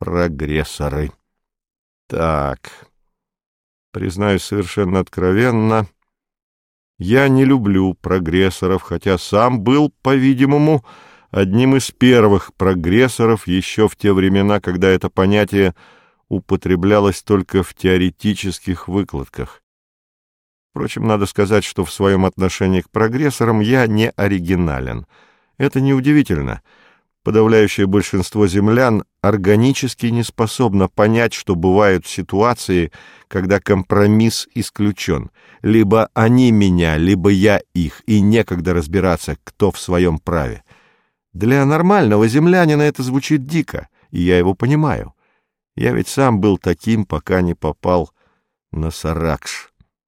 Прогрессоры. Так, признаюсь совершенно откровенно, я не люблю прогрессоров, хотя сам был, по-видимому, одним из первых прогрессоров еще в те времена, когда это понятие употреблялось только в теоретических выкладках. Впрочем, надо сказать, что в своем отношении к прогрессорам я не оригинален. Это неудивительно. Подавляющее большинство землян органически не способно понять, что бывают ситуации, когда компромисс исключен. Либо они меня, либо я их, и некогда разбираться, кто в своем праве. Для нормального землянина это звучит дико, и я его понимаю. Я ведь сам был таким, пока не попал на Саракш.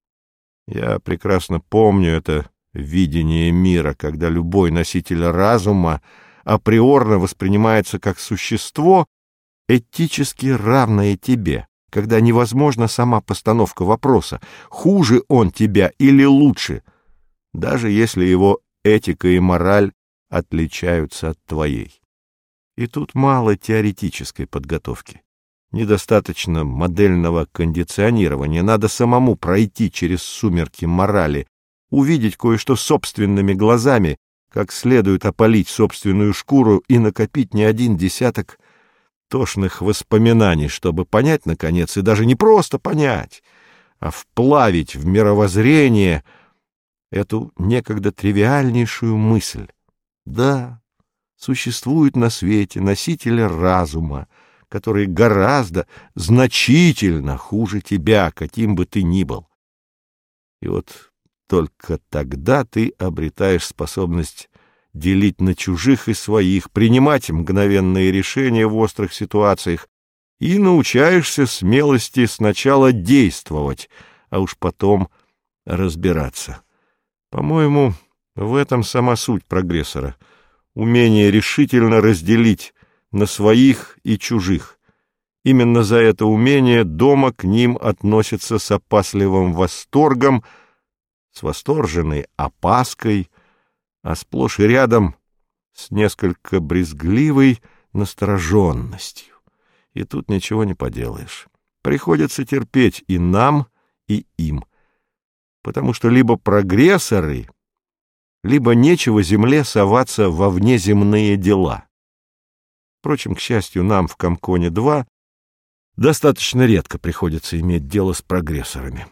Я прекрасно помню это видение мира, когда любой носитель разума априорно воспринимается как существо, этически равное тебе, когда невозможна сама постановка вопроса, хуже он тебя или лучше, даже если его этика и мораль отличаются от твоей. И тут мало теоретической подготовки. Недостаточно модельного кондиционирования, надо самому пройти через сумерки морали, увидеть кое-что собственными глазами, как следует опалить собственную шкуру и накопить не один десяток тошных воспоминаний, чтобы понять, наконец, и даже не просто понять, а вплавить в мировоззрение эту некогда тривиальнейшую мысль. Да, существуют на свете носители разума, которые гораздо, значительно хуже тебя, каким бы ты ни был. И вот только тогда ты обретаешь способность делить на чужих и своих, принимать мгновенные решения в острых ситуациях и научаешься смелости сначала действовать, а уж потом разбираться. По-моему, в этом сама суть прогрессора — умение решительно разделить на своих и чужих. Именно за это умение дома к ним относятся с опасливым восторгом, с восторженной опаской, а сплошь и рядом с несколько брезгливой настороженностью. И тут ничего не поделаешь. Приходится терпеть и нам, и им. Потому что либо прогрессоры, либо нечего земле соваться во внеземные дела. Впрочем, к счастью, нам в Комконе-2 достаточно редко приходится иметь дело с прогрессорами.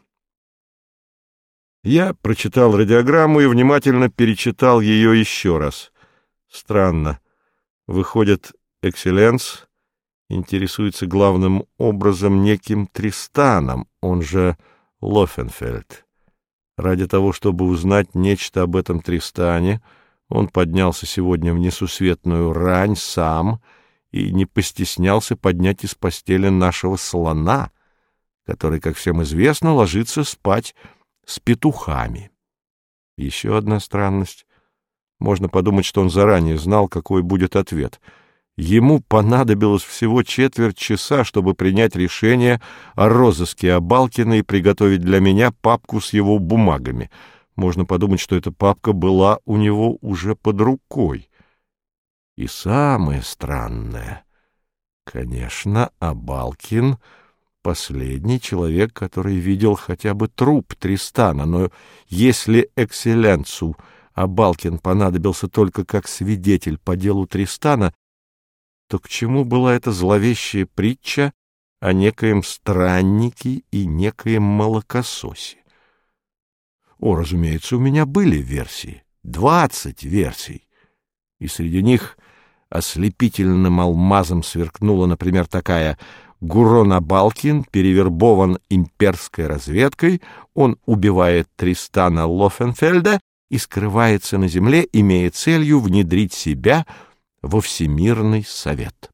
Я прочитал радиограмму и внимательно перечитал ее еще раз. Странно. Выходит, Экселленс интересуется главным образом неким Тристаном, он же Лофенфельд. Ради того, чтобы узнать нечто об этом Тристане, он поднялся сегодня в несусветную рань сам и не постеснялся поднять из постели нашего слона, который, как всем известно, ложится спать с петухами. Еще одна странность. Можно подумать, что он заранее знал, какой будет ответ. Ему понадобилось всего четверть часа, чтобы принять решение о розыске Абалкина и приготовить для меня папку с его бумагами. Можно подумать, что эта папка была у него уже под рукой. И самое странное, конечно, Абалкин — последний человек, который видел хотя бы труп Тристана, но если Экселленсу Абалкин понадобился только как свидетель по делу Тристана, то к чему была эта зловещая притча о некоем страннике и некоем молокососе? О, разумеется, у меня были версии, 20 версий, и среди них ослепительным алмазом сверкнула, например, такая: Гурон Абалкин перевербован имперской разведкой, он убивает Тристана Лофенфельда и скрывается на земле, имея целью внедрить себя во Всемирный совет.